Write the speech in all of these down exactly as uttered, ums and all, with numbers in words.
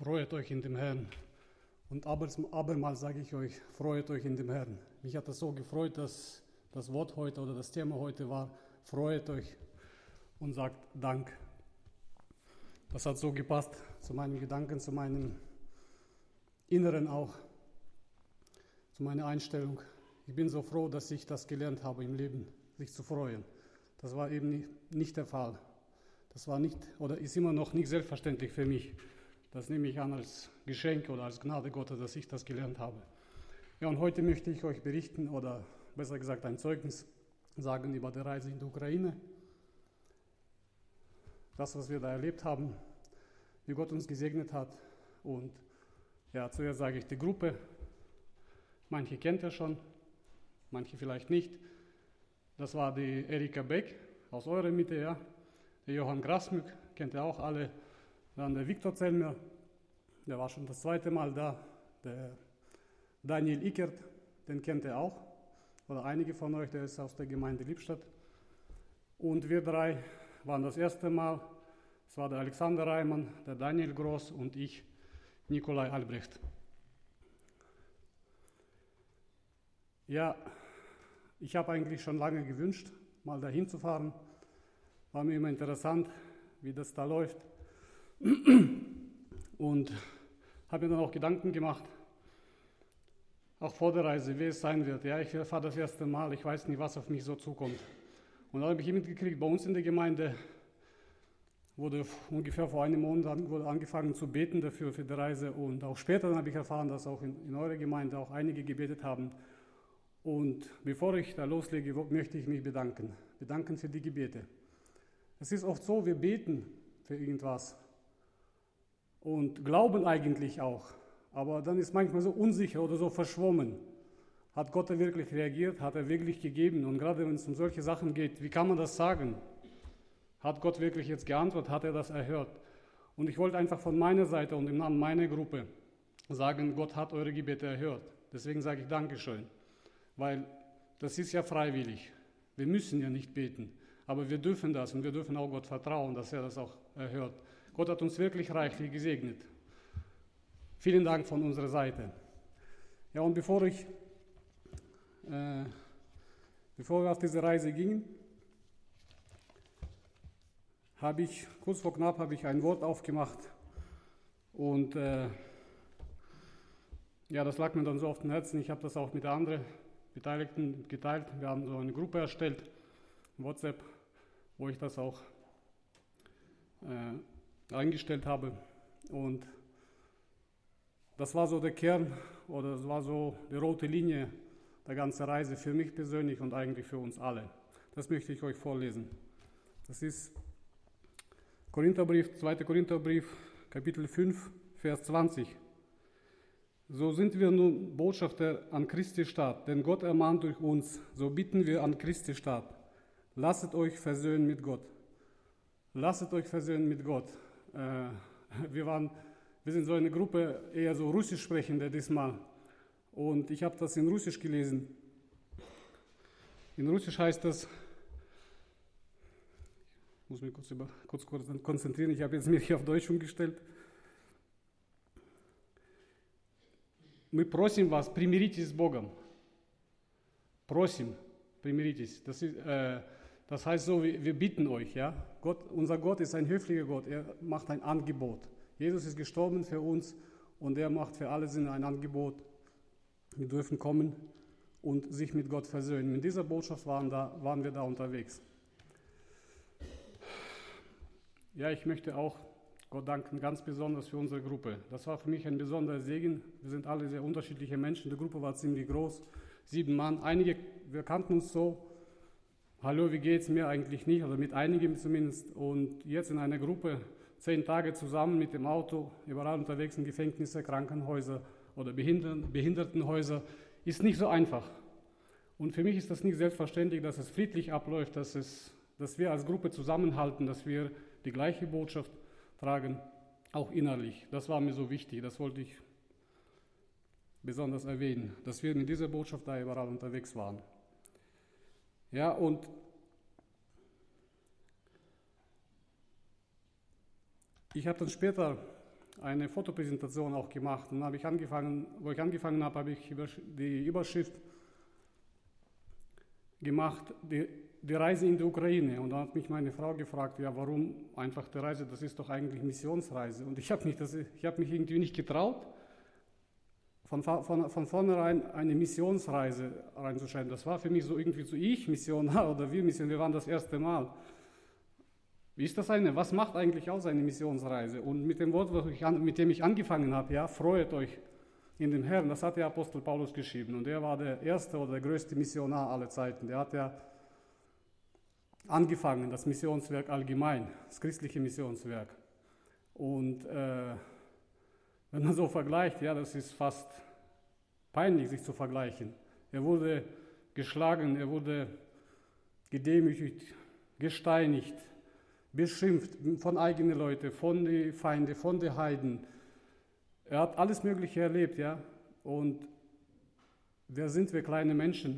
Freut euch in dem Herrn. Und abermals sage ich euch, freut euch in dem Herrn. Mich hat das so gefreut, dass das Wort heute oder das Thema heute war, freut euch und sagt Dank. Das hat so gepasst zu meinen Gedanken, zu meinem Inneren auch, zu meiner Einstellung. Ich bin so froh, dass ich das gelernt habe im Leben, sich zu freuen. Das war eben nicht der Fall. Das war nicht oder ist immer noch nicht selbstverständlich für mich. Das nehme ich an als Geschenk oder als Gnade Gottes, dass ich das gelernt habe. Ja, und heute möchte ich euch berichten oder besser gesagt ein Zeugnis sagen über die Reise in die Ukraine. Das, was wir da erlebt haben, wie Gott uns gesegnet hat. Und ja, zuerst sage ich die Gruppe. Manche kennt ihr schon, manche vielleicht nicht. Das war die Erika Beck aus eurer Mitte, ja. Der Johann Grasmück kennt ihr auch alle. Dann der Viktor Zellmer, der war schon das zweite Mal da. Der Daniel Ickert, den kennt ihr auch. Oder einige von euch, der ist aus der Gemeinde Lippstadt. Und wir drei waren das erste Mal. Es war der Alexander Reimann, der Daniel Groß und ich, Nikolai Albrecht. Ja, ich habe eigentlich schon lange gewünscht, mal dahin zu fahren. War mir immer interessant, wie das da läuft. Und habe mir dann auch Gedanken gemacht, auch vor der Reise, wie es sein wird. Ja, ich fahre das erste Mal, ich weiß nicht, was auf mich so zukommt. Und dann habe ich mitgekriegt, bei uns in der Gemeinde wurde ungefähr vor einem Monat wurde angefangen zu beten dafür, für die Reise. Und auch später dann habe ich erfahren, dass auch in, in eurer Gemeinde auch einige gebetet haben. Und bevor ich da loslege, möchte ich mich bedanken. Bedanken für die Gebete. Es ist oft so, wir beten für irgendwas und glauben eigentlich auch, aber dann ist manchmal so unsicher oder so verschwommen. Hat Gott da wirklich reagiert? Hat er wirklich gegeben? Und gerade wenn es um solche Sachen geht, wie kann man das sagen? Hat Gott wirklich jetzt geantwortet? Hat er das erhört? Und ich wollte einfach von meiner Seite und im Namen meiner Gruppe sagen, Gott hat eure Gebete erhört. Deswegen sage ich Dankeschön, weil das ist ja freiwillig. Wir müssen ja nicht beten, aber wir dürfen das und wir dürfen auch Gott vertrauen, dass er das auch erhört. Gott hat uns wirklich reichlich gesegnet. Vielen Dank von unserer Seite. Ja, und bevor ich, äh, bevor wir auf diese Reise gingen, habe ich, kurz vor knapp, habe ich ein Wort aufgemacht und äh, ja, das lag mir dann so auf dem Herzen. Ich habe das auch mit anderen Beteiligten geteilt. Wir haben so eine Gruppe erstellt, WhatsApp, wo ich das auch äh, eingestellt habe. Und das war so der Kern oder das war so die rote Linie der ganzen Reise für mich persönlich und eigentlich für uns alle. Das möchte ich euch vorlesen. Das ist Korintherbrief, zweiter Korintherbrief, Kapitel fünf, Vers zwanzig. So sind wir nun Botschafter an Christi statt, denn Gott ermahnt durch uns, so bitten wir an Christi statt. Lasset euch versöhnen mit Gott. Lasset euch versöhnen mit Gott. Äh, wir, waren, wir sind so eine Gruppe, eher so Russisch sprechende diesmal. Und ich habe das in Russisch gelesen. In Russisch heißt das, ich muss mich kurz, über, kurz, kurz konzentrieren, ich habe jetzt mich hier auf Deutsch umgestellt. Мы просим вас, примиритесь с Богом. Просим, примиритесь. Das, ist, äh, das heißt so, wir, wir bitten euch. Ja? Gott, unser Gott ist ein höflicher Gott, er macht ein Angebot. Jesus ist gestorben für uns und er macht für alle Sinne ein Angebot. Wir dürfen kommen und sich mit Gott versöhnen. Mit dieser Botschaft waren, da, waren wir da unterwegs. Ja, ich möchte auch Gott danken, ganz besonders für unsere Gruppe. Das war für mich ein besonderer Segen. Wir sind alle sehr unterschiedliche Menschen. Die Gruppe war ziemlich groß, sieben Mann. Einige, wir kannten uns so. Hallo, wie geht's? Mir eigentlich nicht, oder mit einigen zumindest. Und jetzt in einer Gruppe, zehn Tage zusammen mit dem Auto, überall unterwegs in Gefängnisse, Krankenhäuser oder Behinder- Behindertenhäuser, ist nicht so einfach. Und für mich ist das nicht selbstverständlich, dass es friedlich abläuft, dass, es, dass wir als Gruppe zusammenhalten, dass wir die gleiche Botschaft tragen, auch innerlich. Das war mir so wichtig, das wollte ich besonders erwähnen, dass wir mit dieser Botschaft da überall unterwegs waren. Ja, und ich habe dann später eine Fotopräsentation auch gemacht. Und habe ich angefangen, wo ich angefangen habe, habe ich die Überschrift gemacht, die, die Reise in die Ukraine. Und da hat mich meine Frau gefragt, ja, warum einfach die Reise? Das ist doch eigentlich Missionsreise. Und ich habe mich, das, ich habe mich irgendwie nicht getraut, von, von, von vornherein eine Missionsreise reinzuschreiben. Das war für mich so irgendwie so ich Missionar oder wir Missionar, wir waren das erste Mal. Wie ist das eine? Was macht eigentlich aus eine Missionsreise? Und mit dem Wort, mit dem ich angefangen habe, ja, freut euch in dem Herrn, das hat der Apostel Paulus geschrieben. Und er war der erste oder der größte Missionar aller Zeiten. Der hat ja angefangen, das Missionswerk allgemein, das christliche Missionswerk. Und äh, wenn man so vergleicht, ja, das ist fast peinlich, sich zu vergleichen. Er wurde geschlagen, er wurde gedemütigt, gesteinigt, beschimpft von eigenen Leuten, von den Feinden, von den Heiden. Er hat alles Mögliche erlebt, ja. Und wer sind wir kleine Menschen,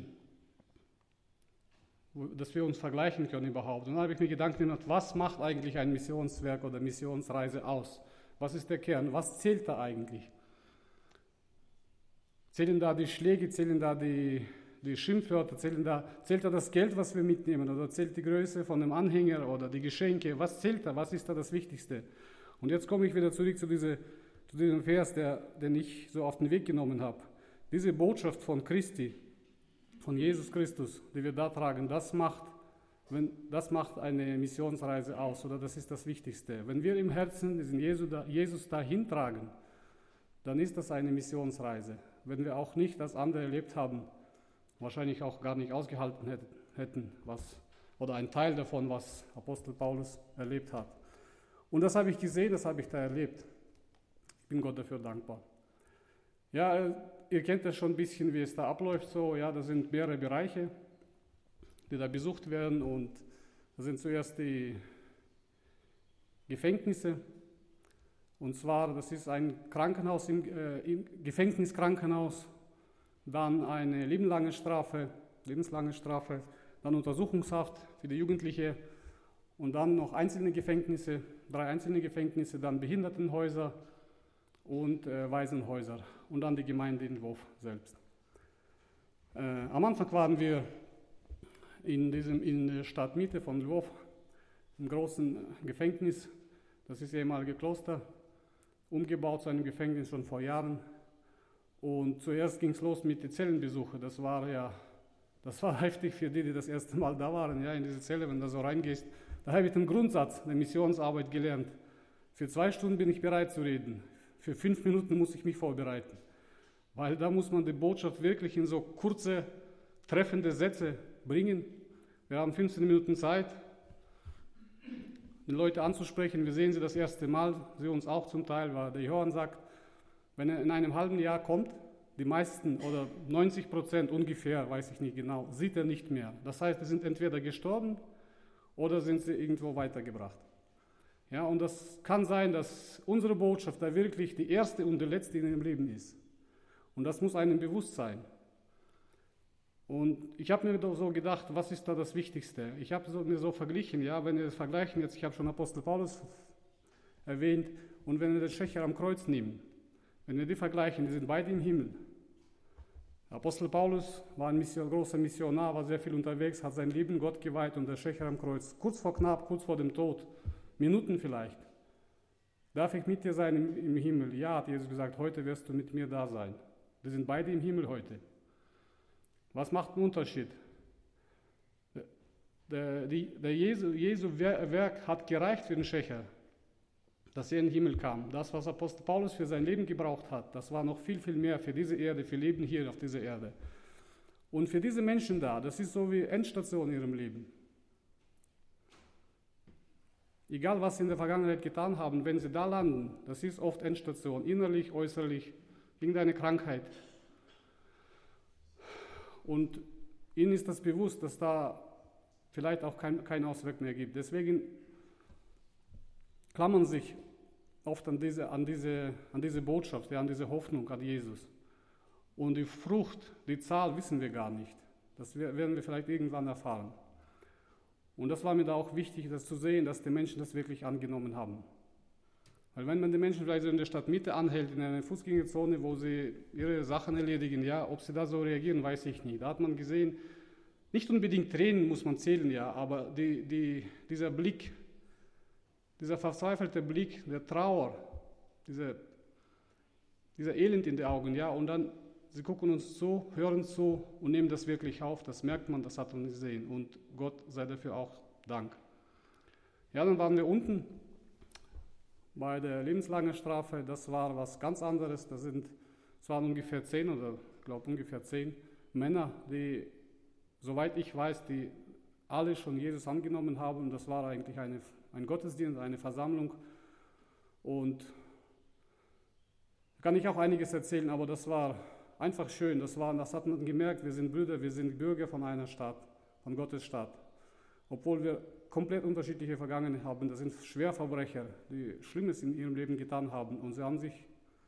dass wir uns vergleichen können überhaupt? Und dann habe ich mir Gedanken gemacht, was macht eigentlich ein Missionswerk oder Missionsreise aus? Was ist der Kern? Was zählt da eigentlich? Zählen da die Schläge, zählen da die, die Schimpfwörter, zählen da, zählt da das Geld, was wir mitnehmen, oder zählt die Größe von dem Anhänger oder die Geschenke? Was zählt da? Was ist da das Wichtigste? Und jetzt komme ich wieder zurück zu, diese, zu diesem Vers, der, den ich so auf den Weg genommen habe. Diese Botschaft von Christi, von Jesus Christus, die wir da tragen, das macht, wenn, das macht eine Missionsreise aus, oder das ist das Wichtigste. Wenn wir im Herzen diesen Jesus, da, Jesus dahin tragen, dann ist das eine Missionsreise. Wenn wir auch nicht das andere erlebt haben, wahrscheinlich auch gar nicht ausgehalten hätten, was, oder ein Teil davon, was Apostel Paulus erlebt hat. Und das habe ich gesehen, das habe ich da erlebt. Ich bin Gott dafür dankbar. Ja, ihr kennt das schon ein bisschen, wie es da abläuft. So, ja, da sind mehrere Bereiche, die da besucht werden. Und da sind zuerst die Gefängnisse. Und zwar, das ist ein Krankenhaus, im, äh, im Gefängniskrankenhaus, dann eine lebenslange Strafe, lebenslange Strafe, dann Untersuchungshaft für die Jugendliche und dann noch einzelne Gefängnisse, drei einzelne Gefängnisse, dann Behindertenhäuser und äh, Waisenhäuser und dann die Gemeinde in Lwow selbst. Äh, am Anfang waren wir in, diesem, in der Stadtmitte von Lwow, im großen Gefängnis, das ist ehemalige Kloster, umgebaut zu einem Gefängnis schon vor Jahren. Und zuerst ging es los mit den Zellenbesuchen. Das war ja, das war heftig für die, die das erste Mal da waren, ja, in diese Zelle, wenn du so reingehst. Da habe ich den Grundsatz der Missionsarbeit gelernt. Für zwei Stunden bin ich bereit zu reden. Für fünf Minuten muss ich mich vorbereiten. Weil da muss man die Botschaft wirklich in so kurze, treffende Sätze bringen. Wir haben fünfzehn Minuten Zeit, die Leute anzusprechen. Wir sehen sie das erste Mal, sie uns auch zum Teil, weil der Johann sagt, wenn er in einem halben Jahr kommt, die meisten oder neunzig Prozent ungefähr, weiß ich nicht genau, sieht er nicht mehr. Das heißt, sie sind entweder gestorben oder sind sie irgendwo weitergebracht. Ja, und das kann sein, dass unsere Botschaft da wirklich die erste und die letzte in ihrem Leben ist. Und das muss einem bewusst sein. Und ich habe mir so gedacht, was ist da das Wichtigste? Ich habe so, mir so verglichen, ja, wenn wir das vergleichen, jetzt, ich habe schon Apostel Paulus erwähnt, und wenn wir den Schächer am Kreuz nehmen, wenn wir die vergleichen, die sind beide im Himmel. Apostel Paulus war ein Mission, großer Missionar, war sehr viel unterwegs, hat sein Leben Gott geweiht, und der Schächer am Kreuz, kurz vor knapp, kurz vor dem Tod, Minuten vielleicht, darf ich mit dir sein im, im Himmel? Ja, hat Jesus gesagt, heute wirst du mit mir da sein. Wir sind beide im Himmel heute. Was macht den Unterschied? Der, die, der Jesu, Jesu Werk hat gereicht für den Schächer, dass er in den Himmel kam. Das, was Apostel Paulus für sein Leben gebraucht hat, das war noch viel, viel mehr für diese Erde, für Leben hier auf dieser Erde. Und für diese Menschen da, das ist so wie Endstation in ihrem Leben. Egal, was sie in der Vergangenheit getan haben, wenn sie da landen, das ist oft Endstation, innerlich, äußerlich, irgendeine Krankheit. Und ihnen ist das bewusst, dass da vielleicht auch kein, kein Ausweg mehr gibt. Deswegen klammern sich oft an diese, an diese, an diese Botschaft, ja, an diese Hoffnung, an Jesus. Und die Frucht, die Zahl wissen wir gar nicht. Das werden wir vielleicht irgendwann erfahren. Und das war mir da auch wichtig, das zu sehen, dass die Menschen das wirklich angenommen haben. Weil wenn man die Menschen vielleicht so in der Stadtmitte anhält, in einer Fußgängerzone, wo sie ihre Sachen erledigen, ja, ob sie da so reagieren, weiß ich nicht. Da hat man gesehen, nicht unbedingt Tränen muss man zählen, ja, aber die, die, dieser Blick, dieser verzweifelte Blick der Trauer, diese, dieser Elend in den Augen, ja, und dann, sie gucken uns zu, hören zu und nehmen das wirklich auf, das merkt man, das hat man gesehen und Gott sei dafür auch Dank. Ja, dann waren wir unten bei der lebenslangen Strafe, das war was ganz anderes, das sind, es waren ungefähr zehn oder ich glaube ungefähr zehn Männer, die, soweit ich weiß, die alle schon Jesus angenommen haben und das war eigentlich eine, ein Gottesdienst, eine Versammlung und da kann ich auch einiges erzählen, aber das war einfach schön, das, war, das hat man gemerkt, wir sind Brüder, wir sind Bürger von einer Stadt, von Gottes Stadt. Obwohl wir komplett unterschiedliche Vergangenheit haben, das sind Schwerverbrecher, die Schlimmes in ihrem Leben getan haben und sie haben sich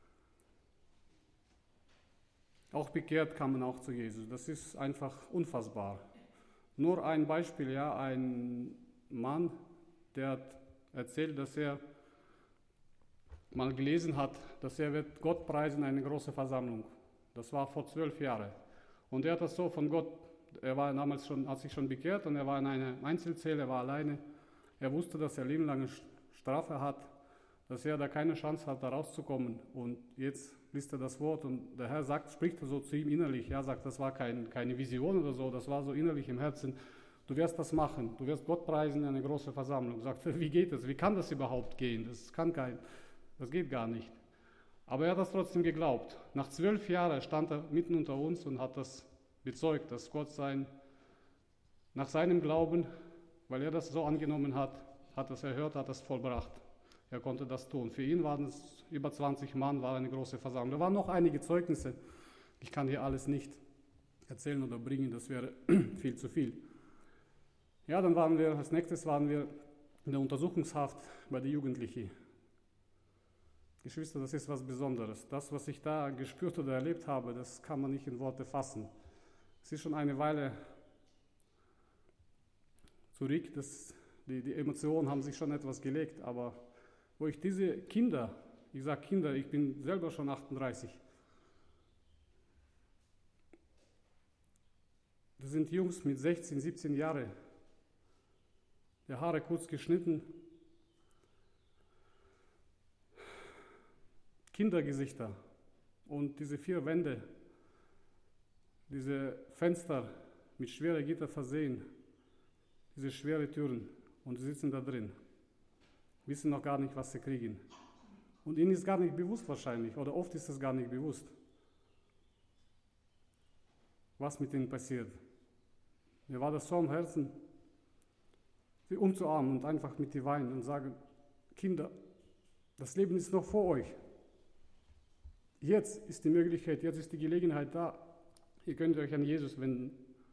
auch bekehrt, kamen auch zu Jesus. Das ist einfach unfassbar. Nur ein Beispiel, ja, ein Mann, der hat erzählt, dass er mal gelesen hat, dass er wird Gott preisen, eine große Versammlung. Das war vor zwölf Jahren. Und er hat das so von Gott, er war damals schon, hat sich schon bekehrt und er war in einer Einzelzelle, er war alleine. Er wusste, dass er lebenlange Strafe hat, dass er da keine Chance hat, da rauszukommen. Und jetzt liest er das Wort und der Herr sagt, spricht so zu ihm innerlich. Er sagt, das war kein, keine Vision oder so, das war so innerlich im Herzen. Du wirst das machen, du wirst Gott preisen in einer großen Versammlung. Sagt er, wie geht das? Wie kann das überhaupt gehen? Das kann kein, das geht gar nicht. Aber er hat das trotzdem geglaubt. Nach zwölf Jahren stand er mitten unter uns und hat das bezeugt, dass Gott sein, nach seinem Glauben, weil er das so angenommen hat, hat das erhört, hat das vollbracht. Er konnte das tun. Für ihn waren es über zwanzig Mann, war eine große Versammlung. Da waren noch einige Zeugnisse. Ich kann hier alles nicht erzählen oder bringen, das wäre viel zu viel. Ja, dann waren wir, als nächstes waren wir in der Untersuchungshaft bei den Jugendlichen. Geschwister, das ist was Besonderes. Das, was ich da gespürt oder erlebt habe, das kann man nicht in Worte fassen. Es ist schon eine Weile zurück, das, die, die Emotionen haben sich schon etwas gelegt, aber wo ich diese Kinder, ich sage Kinder, ich bin selber schon achtunddreißig, das sind Jungs mit sechzehn, siebzehn Jahren, die Haare kurz geschnitten, Kindergesichter und diese vier Wände, diese Fenster mit schweren Gitter versehen, diese schweren Türen und sie sitzen da drin, wissen noch gar nicht, was sie kriegen. Und ihnen ist gar nicht bewusst wahrscheinlich, oder oft ist es gar nicht bewusst, was mit ihnen passiert. Mir war das so am Herzen, sie umzuarmen und einfach mit ihnen weinen und sagen, Kinder, das Leben ist noch vor euch. Jetzt ist die Möglichkeit, jetzt ist die Gelegenheit da. Ihr könnt euch an Jesus wenden.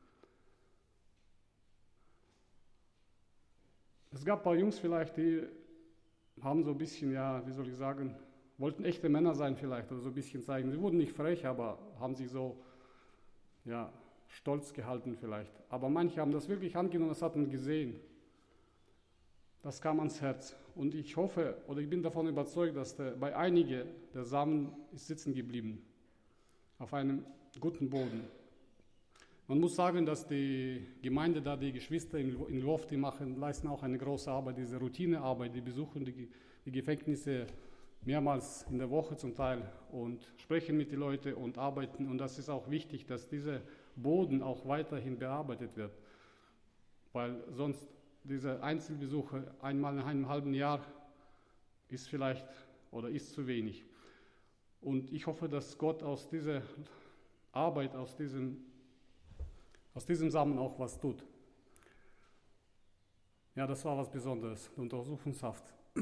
Es gab ein paar Jungs vielleicht, die haben so ein bisschen, ja, wie soll ich sagen, wollten echte Männer sein vielleicht oder so ein bisschen zeigen. Sie wurden nicht frech, aber haben sich so, ja, stolz gehalten vielleicht. Aber manche haben das wirklich angenommen, das hat man gesehen. Das kam ans Herz. Und ich hoffe, oder ich bin davon überzeugt, dass der, bei einigen der Samen ist sitzen geblieben. Auf einem guten Boden. Man muss sagen, dass die Gemeinde da, die Geschwister in Lwów, die machen, leisten auch eine große Arbeit, diese Routinearbeit, die besuchen die, die Gefängnisse mehrmals in der Woche zum Teil und sprechen mit den Leuten und arbeiten. Und das ist auch wichtig, dass dieser Boden auch weiterhin bearbeitet wird. Weil sonst diese Einzelbesuche einmal in einem halben Jahr ist vielleicht oder ist zu wenig. Und ich hoffe, dass Gott aus dieser Arbeit, aus diesem, aus diesem Samen auch was tut. Ja, das war was Besonderes, die Untersuchungshaft.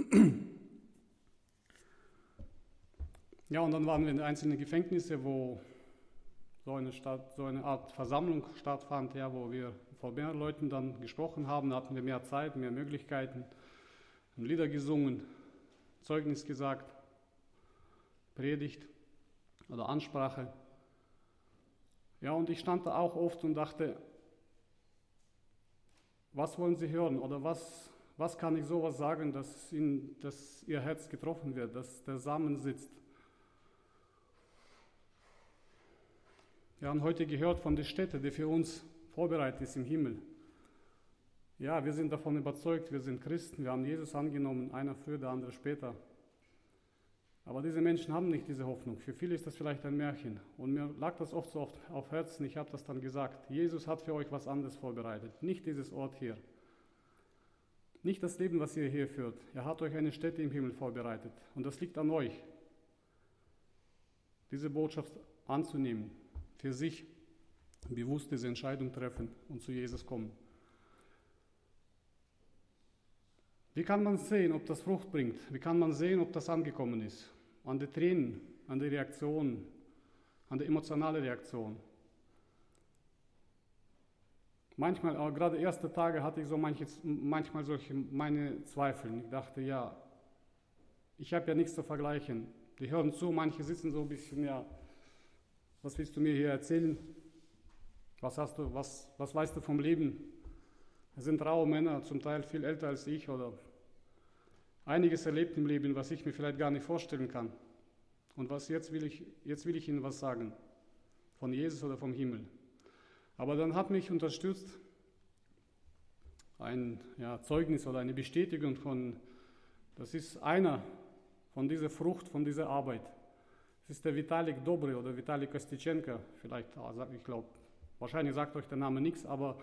Ja, und dann waren wir in einzelnen Gefängnissen, wo so eine, Stadt, so eine Art Versammlung stattfand, ja, wo wir vor mehreren Leuten dann gesprochen haben, da hatten wir mehr Zeit, mehr Möglichkeiten, haben Lieder gesungen, Zeugnis gesagt, Predigt oder Ansprache. Ja, und ich stand da auch oft und dachte, was wollen Sie hören oder was, Was kann ich sowas sagen, dass, ihn, dass ihr Herz getroffen wird, dass der Samen sitzt? Wir haben heute gehört von der Stätte, die für uns vorbereitet ist im Himmel. Ja, wir sind davon überzeugt, wir sind Christen, wir haben Jesus angenommen, einer früher, der andere später. Aber diese Menschen haben nicht diese Hoffnung. Für viele ist das vielleicht ein Märchen. Und mir lag das oft so oft auf Herzen, ich habe das dann gesagt. Jesus hat für euch was anderes vorbereitet, nicht dieses Ort hier. Nicht das Leben, was ihr hier führt. Er hat euch eine Stätte im Himmel vorbereitet. Und das liegt an euch, diese Botschaft anzunehmen, für sich bewusst diese Entscheidung treffen und zu Jesus kommen. Wie kann man sehen, ob das Frucht bringt? Wie kann man sehen, ob das angekommen ist? An den Tränen, an der Reaktion, an der emotionalen Reaktion. Manchmal, aber gerade erste Tage hatte ich so manches, manchmal solche meine Zweifel. Ich dachte, ja, ich habe ja nichts zu vergleichen. Die hören zu, manche sitzen so ein bisschen, ja, was willst du mir hier erzählen? Was hast du, was, was weißt du vom Leben? Es sind raue Männer, zum Teil viel älter als ich oder einiges erlebt im Leben, was ich mir vielleicht gar nicht vorstellen kann. Und was jetzt will ich, jetzt will ich Ihnen was sagen, von Jesus oder vom Himmel. Aber dann hat mich unterstützt ein ja, Zeugnis oder eine Bestätigung von, das ist einer von dieser Frucht, von dieser Arbeit. Das ist der Vitalik Dobry oder Vitalik Kostitschenko, vielleicht, ich glaube, wahrscheinlich sagt euch der Name nichts, aber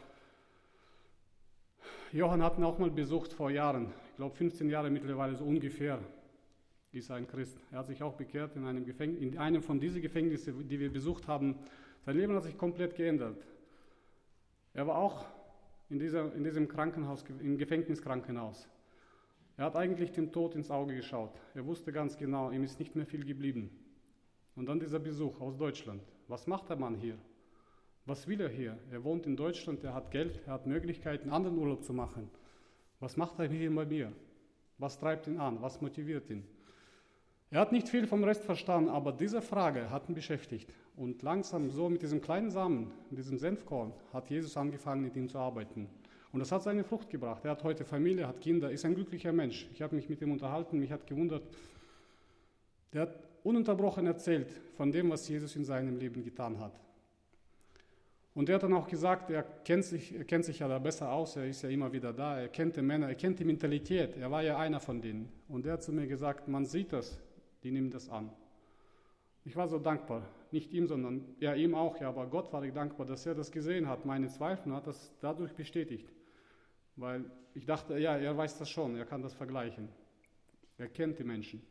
Johann hat ihn auch mal besucht vor Jahren, ich glaube fünfzehn Jahre mittlerweile so ungefähr, ist ein Christ. Er hat sich auch bekehrt in einem, Gefängnis, in einem von diesen Gefängnissen, die wir besucht haben. Sein Leben hat sich komplett geändert. Er war auch in, dieser, in diesem Krankenhaus, im Gefängniskrankenhaus. Er hat eigentlich dem Tod ins Auge geschaut. Er wusste ganz genau, ihm ist nicht mehr viel geblieben. Und dann dieser Besuch aus Deutschland. Was macht der Mann hier? Was will er hier? Er wohnt in Deutschland, er hat Geld, er hat Möglichkeiten, anderen Urlaub zu machen. Was macht er hier bei mir? Was treibt ihn an? Was motiviert ihn? Er hat nicht viel vom Rest verstanden, aber diese Frage hat ihn beschäftigt. Und langsam so mit diesem kleinen Samen, mit diesem Senfkorn, hat Jesus angefangen, mit ihm zu arbeiten. Und das hat seine Frucht gebracht. Er hat heute Familie, hat Kinder, ist ein glücklicher Mensch. Ich habe mich mit ihm unterhalten, mich hat gewundert. Er hat ununterbrochen erzählt von dem, was Jesus in seinem Leben getan hat. Und er hat dann auch gesagt, er kennt sich, er kennt sich ja da besser aus, er ist ja immer wieder da, er kennt die Männer, er kennt die Mentalität, er war ja einer von denen. Und er hat zu mir gesagt, man sieht das, die nehmen das an. Ich war so dankbar, nicht ihm, sondern ja ihm auch, ja, aber Gott war ich dankbar, dass er das gesehen hat, meine Zweifel, hat das dadurch bestätigt. Weil ich dachte, ja, er weiß das schon, er kann das vergleichen. Er kennt die Menschen.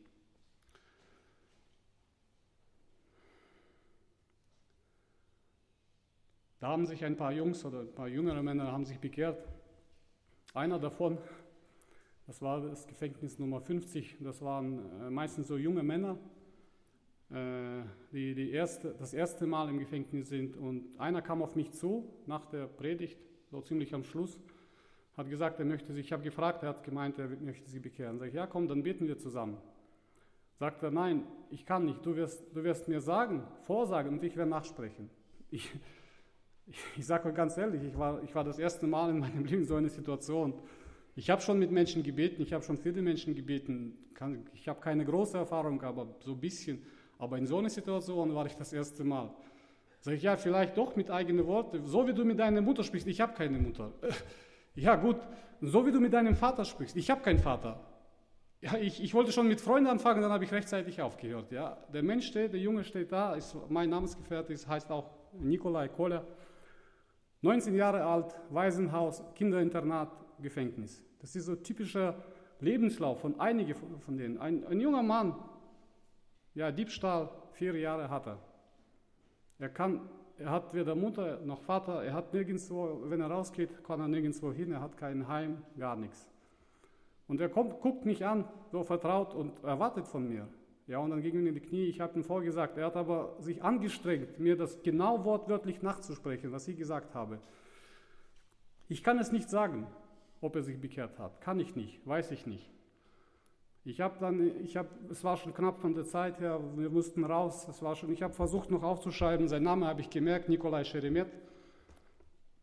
Da haben sich ein paar Jungs oder ein paar jüngere Männer haben sich bekehrt. Einer davon, das war das Gefängnis Nummer fünfzig, das waren äh, meistens so junge Männer, äh, die, die erste, das erste Mal im Gefängnis sind. Und einer kam auf mich zu nach der Predigt, so ziemlich am Schluss, hat gesagt, er möchte sich, ich habe gefragt, er hat gemeint, er möchte sich bekehren. Sag ich, ja komm, dann beten wir zusammen. Sagt er, nein, ich kann nicht, du wirst, du wirst mir sagen, vorsagen und ich werde nachsprechen. Ich, ich, ich sage euch ganz ehrlich, ich war, ich war das erste Mal in meinem Leben in so einer Situation. Ich habe schon mit Menschen gebeten, ich habe schon viele Menschen gebeten, kann, ich habe keine große Erfahrung, aber so ein bisschen. Aber in so einer Situation war ich das erste Mal. Sag ich, ja, vielleicht doch mit eigenen Worten, so wie du mit deiner Mutter sprichst, ich habe keine Mutter. Ja gut, so wie du mit deinem Vater sprichst, ich habe keinen Vater. Ja, ich, ich wollte schon mit Freunden anfangen, dann habe ich rechtzeitig aufgehört. Ja. Der Mensch steht, der Junge steht da, ist mein Namensgefährte, ist, heißt auch Nikolai Koller. neunzehn Jahre alt, Waisenhaus, Kinderinternat, Gefängnis. Das ist so ein typischer Lebenslauf von einigen von denen. Ein, ein junger Mann, ja, Diebstahl, vier Jahre hat er. Er kann, er hat weder Mutter noch Vater, er hat nirgendwo, wenn er rausgeht, kann er nirgendwo hin, er hat kein Heim, gar nichts. Und er kommt, guckt mich an, so vertraut und erwartet von mir. Ja, und dann ging ihm in die Knie, ich habe ihm vorgesagt, er hat aber sich angestrengt, mir das genau wortwörtlich nachzusprechen, was ich gesagt habe. Ich kann es nicht sagen, ob er sich bekehrt hat, kann ich nicht, weiß ich nicht. Ich habe dann, ich habe, es war schon knapp von der Zeit her, wir mussten raus, es war schon, ich habe versucht noch aufzuschreiben, sein Name habe ich gemerkt, Nikolai Scheremet.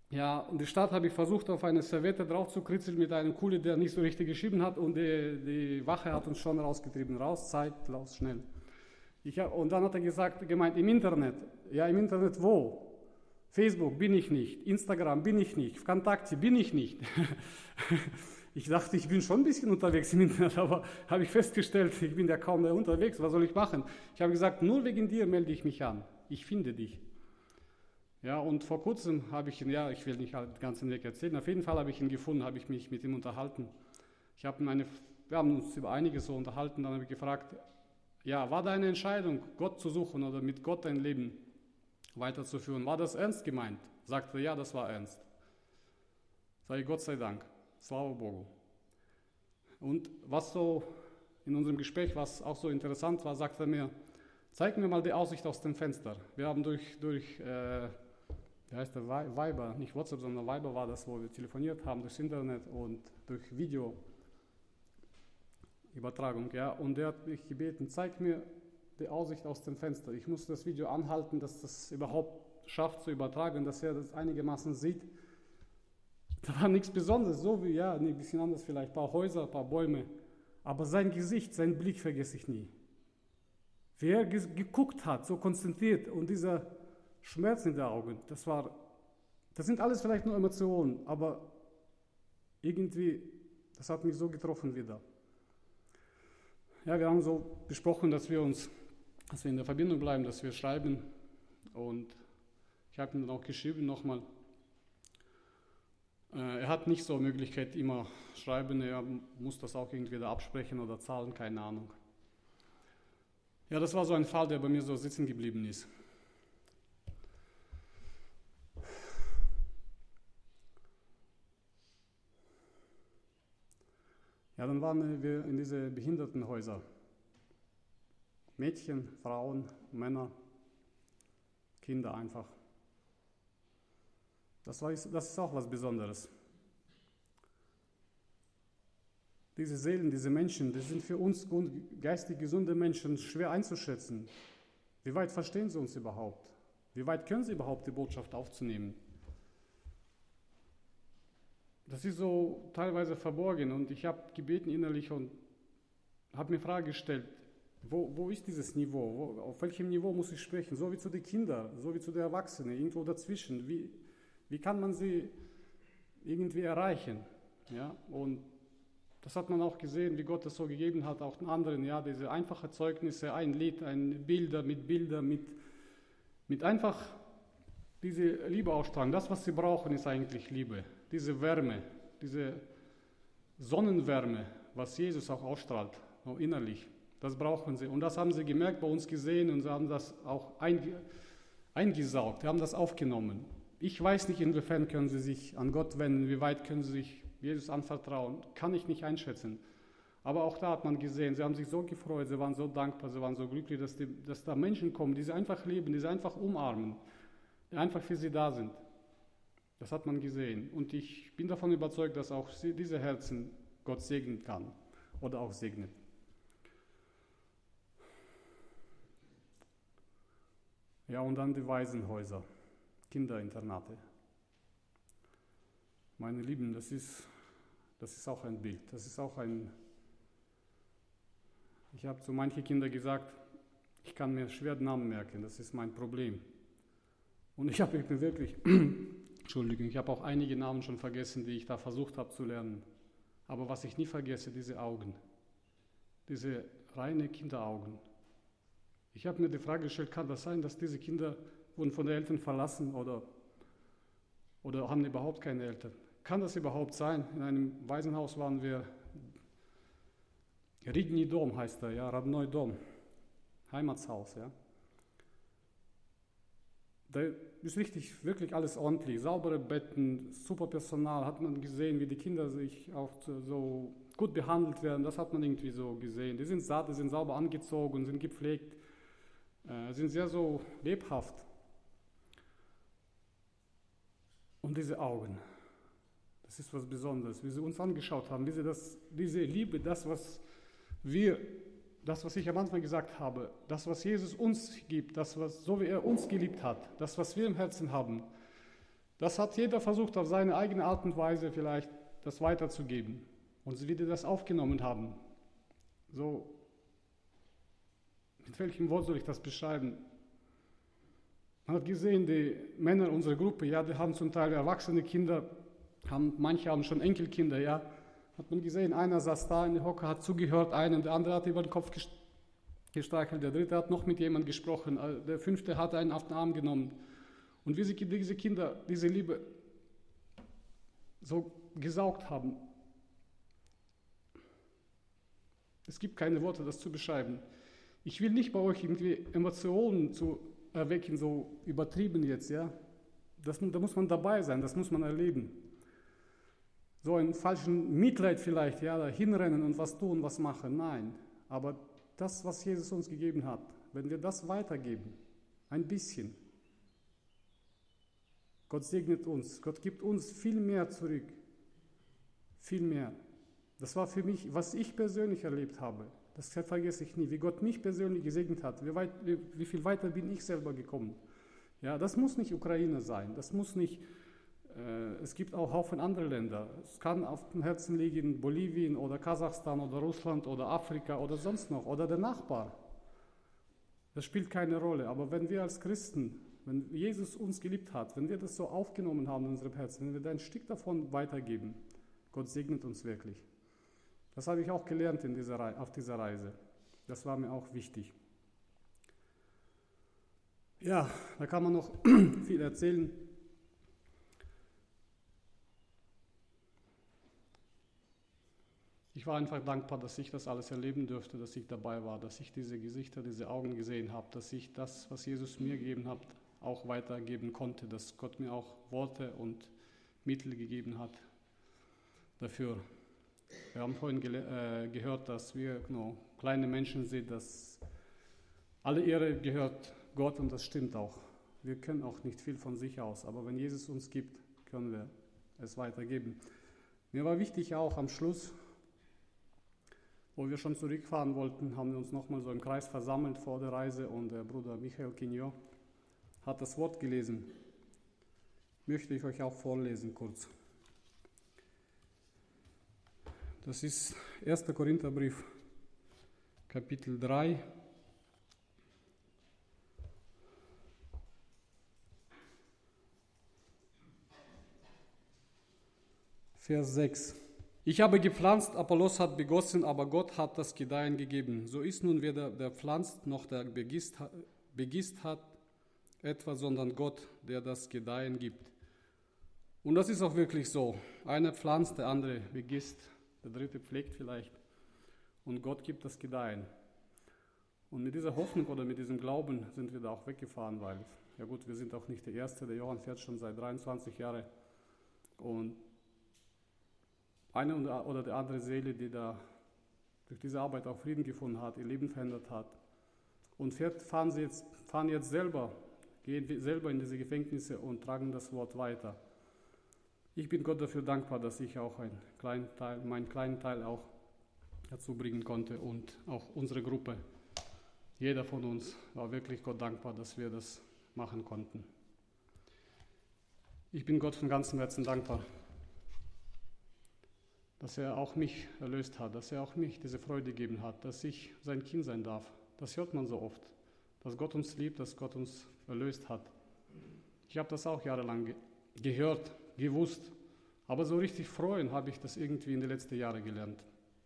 Ja, und die Stadt habe ich versucht, auf eine Serviette drauf zu kritzeln mit einem Kuli, der nicht so richtig geschrieben hat, und die, die Wache hat uns schon rausgetrieben. Raus, Zeit, raus, schnell. Ich hab, und dann hat er gesagt, gemeint, im Internet. Ja, im Internet wo? Facebook bin ich nicht, Instagram bin ich nicht, Kontakte bin ich nicht. Ich dachte, ich bin schon ein bisschen unterwegs im Internet, aber habe ich festgestellt, ich bin ja kaum mehr unterwegs, was soll ich machen? Ich habe gesagt, nur wegen dir melde ich mich an, ich finde dich. Ja, und vor kurzem habe ich ihn, ja, ich will nicht den ganzen Weg erzählen, auf jeden Fall habe ich ihn gefunden, habe ich mich mit ihm unterhalten. Ich habe meine, wir haben uns über einiges so unterhalten, dann habe ich gefragt, ja, war deine Entscheidung, Gott zu suchen oder mit Gott dein Leben weiterzuführen, war das ernst gemeint? Sagte, ja, das war ernst. Sage ich, Gott sei Dank, Slava Bogu. Und was so in unserem Gespräch, was auch so interessant war, sagte er mir, zeig mir mal die Aussicht aus dem Fenster. Wir haben durch, durch äh, wie heißt der, Viber, nicht WhatsApp, sondern Viber war das, wo wir telefoniert haben, durchs Internet und durch Videoübertragung. Ja. Und er hat mich gebeten, zeig mir die Aussicht aus dem Fenster. Ich muss das Video anhalten, dass das überhaupt schafft zu übertragen, dass er das einigermaßen sieht. Da war nichts Besonderes, so wie, ja, ein bisschen anders vielleicht, ein paar Häuser, ein paar Bäume. Aber sein Gesicht, sein Blick vergesse ich nie. Wie er geguckt hat, so konzentriert und dieser Schmerz in den Augen, das war, das sind alles vielleicht nur Emotionen, aber irgendwie, das hat mich so getroffen wieder. Ja, wir haben so besprochen, dass wir uns, dass wir in der Verbindung bleiben, dass wir schreiben, und ich habe ihm dann auch geschrieben nochmal. Äh, er hat nicht so eine Möglichkeit, immer schreiben, er muss das auch irgendwie da absprechen oder zahlen, keine Ahnung. Ja, das war so ein Fall, der bei mir so sitzen geblieben ist. Ja, dann waren wir in diese Behindertenhäuser. Mädchen, Frauen, Männer, Kinder einfach. Das, war, das ist auch was Besonderes. Diese Seelen, diese Menschen, die sind für uns geistig gesunde Menschen schwer einzuschätzen. Wie weit verstehen sie uns überhaupt? Wie weit können sie überhaupt die Botschaft aufzunehmen? Das ist so teilweise verborgen, und ich habe gebeten innerlich und habe mir Frage gestellt, wo, wo ist dieses Niveau? Wo, auf welchem Niveau muss ich sprechen? So wie zu den Kindern, so wie zu den Erwachsenen, irgendwo dazwischen. Wie, wie kann man sie irgendwie erreichen? Ja, und das hat man auch gesehen, wie Gott es so gegeben hat, auch den anderen, ja, diese einfachen Zeugnisse, ein Lied, ein Bilder mit Bilder, mit, mit einfach diese Liebe ausstrahlen. Das, was sie brauchen, ist eigentlich Liebe. Diese Wärme, diese Sonnenwärme, was Jesus auch ausstrahlt, auch innerlich, das brauchen sie. Und das haben sie gemerkt, bei uns gesehen, und sie haben das auch einge, eingesaugt, sie haben das aufgenommen. Ich weiß nicht, inwiefern können sie sich an Gott wenden, wie weit können sie sich Jesus anvertrauen, kann ich nicht einschätzen. Aber auch da hat man gesehen, sie haben sich so gefreut, sie waren so dankbar, sie waren so glücklich, dass, die, dass da Menschen kommen, die sie einfach lieben, die sie einfach umarmen, die einfach für sie da sind. Das hat man gesehen. Und ich bin davon überzeugt, dass auch diese Herzen Gott segnen kann oder auch segnet. Ja, und dann die Waisenhäuser, Kinderinternate. Meine Lieben, das ist, das ist auch ein Bild. Das ist auch ein. Ich habe zu manchen Kindern gesagt, ich kann mir schwer Namen merken, das ist mein Problem. Und ich habe mir wirklich, Entschuldigung, ich habe auch einige Namen schon vergessen, die ich da versucht habe zu lernen. Aber was ich nie vergesse, diese Augen, diese reine Kinderaugen. Ich habe mir die Frage gestellt, kann das sein, dass diese Kinder wurden von den Eltern verlassen oder, oder haben überhaupt keine Eltern? Kann das überhaupt sein? In einem Waisenhaus waren wir, Ridni Dom heißt er, ja, Родной Dom, Heimatshaus, ja. Da ist richtig, wirklich alles ordentlich, saubere Betten, super Personal, hat man gesehen, wie die Kinder sich auch so gut behandelt werden, das hat man irgendwie so gesehen. Die sind satt, die sind sauber angezogen, sind gepflegt, äh, sind sehr so lebhaft. Und diese Augen, das ist was Besonderes, wie sie uns angeschaut haben, wie sie das, diese Liebe, das, was wir, das, was ich am Anfang gesagt habe, das, was Jesus uns gibt, das, was, so wie er uns geliebt hat, das, was wir im Herzen haben, Das hat jeder versucht, auf seine eigene Art und Weise vielleicht das weiterzugeben. Und wie die das aufgenommen haben. So, mit welchem Wort soll ich das beschreiben? Man hat gesehen, die Männer unserer Gruppe, ja, die haben zum Teil erwachsene Kinder, haben, manche haben schon Enkelkinder, ja. Hat man gesehen, einer saß da in der Hocke, hat zugehört, einem, der andere hat über den Kopf gestreichelt, der dritte hat noch mit jemandem gesprochen, der fünfte hat einen auf den Arm genommen. Und wie sie diese Kinder, diese Liebe so gesaugt haben, es gibt keine Worte, das zu beschreiben. Ich will nicht bei euch irgendwie Emotionen zu erwecken, so übertrieben jetzt, ja. Das, da muss man dabei sein, das muss man erleben. So einen falschen Mitleid vielleicht, ja, da hinrennen und was tun, was machen, nein. Aber das, was Jesus uns gegeben hat, wenn wir das weitergeben, ein bisschen, Gott segnet uns, Gott gibt uns viel mehr zurück, viel mehr. Das war für mich, was ich persönlich erlebt habe. Das vergesse ich nie, wie Gott mich persönlich gesegnet hat, wie, weit, wie, wie viel weiter bin ich selber gekommen. Ja, das muss nicht Ukraine sein, das muss nicht, äh, es gibt auch Haufen andere Länder. Es kann auf dem Herzen liegen Bolivien oder Kasachstan oder Russland oder Afrika oder sonst noch oder der Nachbar. Das spielt keine Rolle, aber wenn wir als Christen, wenn Jesus uns geliebt hat, wenn wir das so aufgenommen haben in unserem Herzen, wenn wir da ein Stück davon weitergeben, Gott segnet uns wirklich. Das habe ich auch gelernt in dieser Re- auf dieser Reise. Das war mir auch wichtig. Ja, da kann man noch viel erzählen. Ich war einfach dankbar, dass ich das alles erleben durfte, dass ich dabei war, dass ich diese Gesichter, diese Augen gesehen habe, dass ich das, was Jesus mir gegeben hat, auch weitergeben konnte, dass Gott mir auch Worte und Mittel gegeben hat dafür. Wir haben vorhin gele- äh, gehört, dass wir no, kleine Menschen sind, dass alle Ehre gehört Gott und das stimmt auch. Wir können auch nicht viel von sich aus, aber wenn Jesus uns gibt, können wir es weitergeben. Mir war wichtig auch am Schluss, wo wir schon zurückfahren wollten, haben wir uns nochmal so im Kreis versammelt vor der Reise und der Bruder Michael Quignon hat das Wort gelesen. Möchte ich euch auch vorlesen kurz. Das ist erster Korintherbrief, Kapitel drei, Vers sechs. Ich habe gepflanzt, Apollos hat begossen, aber Gott hat das Gedeihen gegeben. So ist nun weder der pflanzt noch der begießt, begießt hat etwas, sondern Gott, der das Gedeihen gibt. Und das ist auch wirklich so. Einer pflanzt, der andere begießt. Der dritte pflegt vielleicht und Gott gibt das Gedeihen. Und mit dieser Hoffnung oder mit diesem Glauben sind wir da auch weggefahren, weil, ja gut, wir sind auch nicht der Erste, der Johann fährt schon seit dreiundzwanzig Jahren und eine oder die andere Seele, die da durch diese Arbeit auch Frieden gefunden hat, ihr Leben verändert hat und fährt, fahren sie jetzt, fahren jetzt selber, gehen selber in diese Gefängnisse und tragen das Wort weiter. Ich bin Gott dafür dankbar, dass ich auch einen kleinen Teil, meinen kleinen Teil auch dazu bringen konnte und auch unsere Gruppe. Jeder von uns war wirklich Gott dankbar, dass wir das machen konnten. Ich bin Gott von ganzem Herzen dankbar, dass er auch mich erlöst hat, dass er auch mich diese Freude gegeben hat, dass ich sein Kind sein darf. Das hört man so oft, dass Gott uns liebt, dass Gott uns erlöst hat. Ich habe das auch jahrelang ge- gehört, gewusst, aber so richtig freuen habe ich das irgendwie in den letzten Jahren gelernt.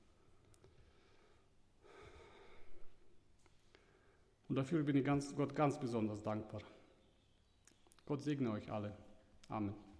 Und dafür bin ich ganz, Gott ganz besonders dankbar. Gott segne euch alle. Amen.